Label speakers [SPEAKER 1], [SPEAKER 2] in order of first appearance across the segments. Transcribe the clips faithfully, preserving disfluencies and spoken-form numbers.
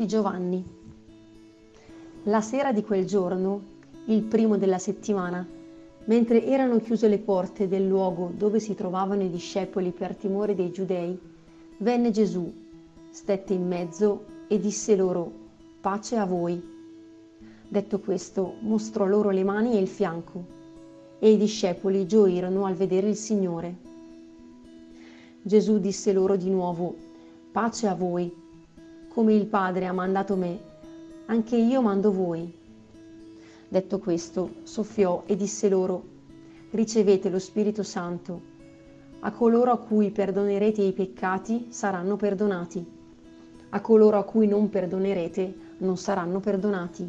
[SPEAKER 1] di Giovanni. La sera di quel giorno, il primo della settimana, mentre erano chiuse le porte del luogo dove si trovavano i discepoli per timore dei giudei, venne Gesù, stette in mezzo e disse loro: pace a voi. Detto questo, mostrò loro le mani e il fianco, e i discepoli gioirono al vedere il Signore. Gesù disse loro di nuovo: pace a voi. Come il Padre ha mandato me, anche io mando voi. Detto questo, soffiò e disse loro: ricevete lo Spirito Santo. A coloro a cui perdonerete i peccati saranno perdonati. A coloro a cui non perdonerete non saranno perdonati.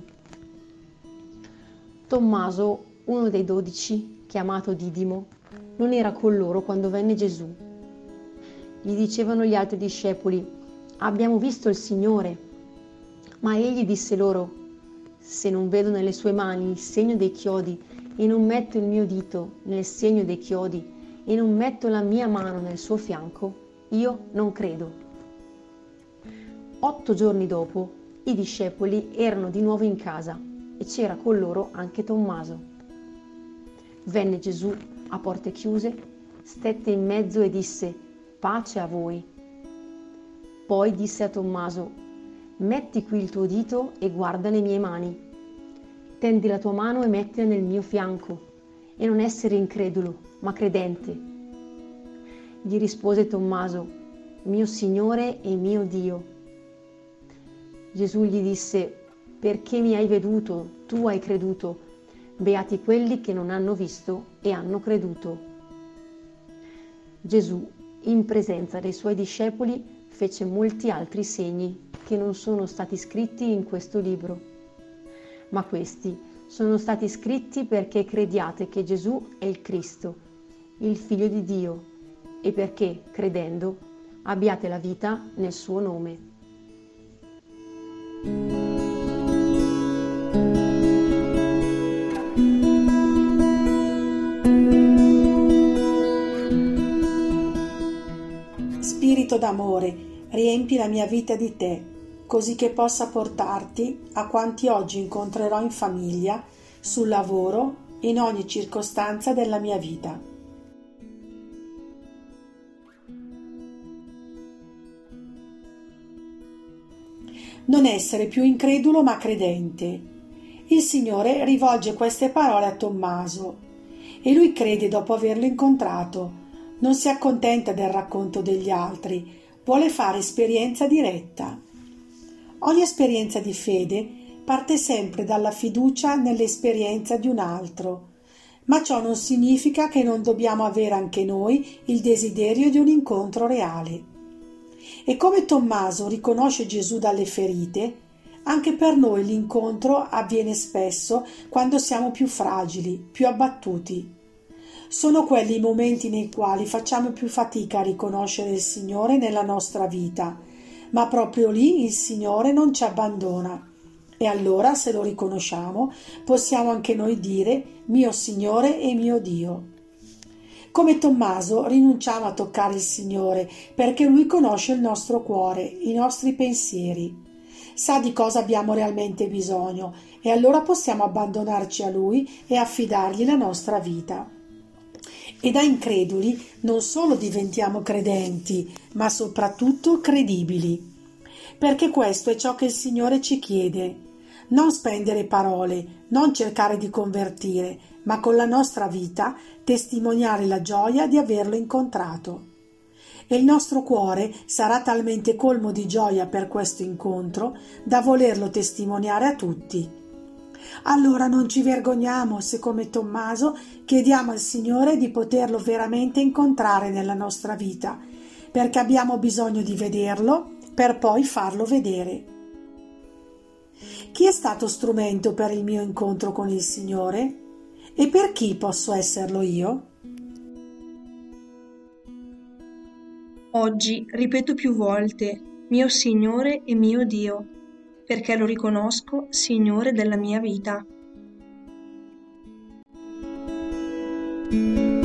[SPEAKER 1] Tommaso, uno dei dodici, chiamato Didimo, non era con loro quando venne Gesù. Gli dicevano gli altri discepoli: abbiamo visto il Signore. Ma egli disse loro: se non vedo nelle sue mani il segno dei chiodi e non metto il mio dito nel segno dei chiodi e non metto la mia mano nel suo fianco, io non credo. Otto giorni dopo, i discepoli erano di nuovo in casa e c'era con loro anche Tommaso. Venne Gesù a porte chiuse, stette in mezzo e disse: pace a voi. Poi disse a Tommaso: metti qui il tuo dito e guarda le mie mani. Tendi la tua mano e mettila nel mio fianco, e non essere incredulo, ma credente. Gli rispose Tommaso: mio Signore e mio Dio. Gesù gli disse: perché mi hai veduto, tu hai creduto. Beati quelli che non hanno visto e hanno creduto. Gesù, in presenza dei suoi discepoli, fece molti altri segni che non sono stati scritti in questo libro. Ma questi sono stati scritti perché crediate che Gesù è il Cristo, il Figlio di Dio, e perché, credendo, abbiate la vita nel suo nome.
[SPEAKER 2] Spirito d'amore, riempi la mia vita di te, così che possa portarti a quanti oggi incontrerò in famiglia, sul lavoro, in ogni circostanza della mia vita. Non essere più incredulo ma credente. Il Signore rivolge queste parole a Tommaso e lui crede dopo averlo incontrato. Non si accontenta del racconto degli altri, vuole fare esperienza diretta. Ogni esperienza di fede parte sempre dalla fiducia nell'esperienza di un altro, ma ciò non significa che non dobbiamo avere anche noi il desiderio di un incontro reale. E come Tommaso riconosce Gesù dalle ferite, anche per noi l'incontro avviene spesso quando siamo più fragili, più abbattuti. Sono quelli i momenti nei quali facciamo più fatica a riconoscere il Signore nella nostra vita, ma proprio lì il Signore non ci abbandona. E allora, se lo riconosciamo, possiamo anche noi dire: mio Signore e mio Dio. Come Tommaso, rinunciamo a toccare il Signore, perché Lui conosce il nostro cuore, i nostri pensieri. Sa di cosa abbiamo realmente bisogno, e allora possiamo abbandonarci a Lui e affidargli la nostra vita. E da increduli non solo diventiamo credenti, ma soprattutto credibili. Perché questo è ciò che il Signore ci chiede. Non spendere parole, non cercare di convertire, ma con la nostra vita testimoniare la gioia di averlo incontrato. E il nostro cuore sarà talmente colmo di gioia per questo incontro da volerlo testimoniare a tutti. Allora non ci vergogniamo se, come Tommaso, chiediamo al Signore di poterlo veramente incontrare nella nostra vita, perché abbiamo bisogno di vederlo per poi farlo vedere. Chi è stato strumento per il mio incontro con il Signore? E per chi posso esserlo io?
[SPEAKER 3] Oggi ripeto più volte: mio Signore e mio Dio, perché lo riconosco Signore della mia vita.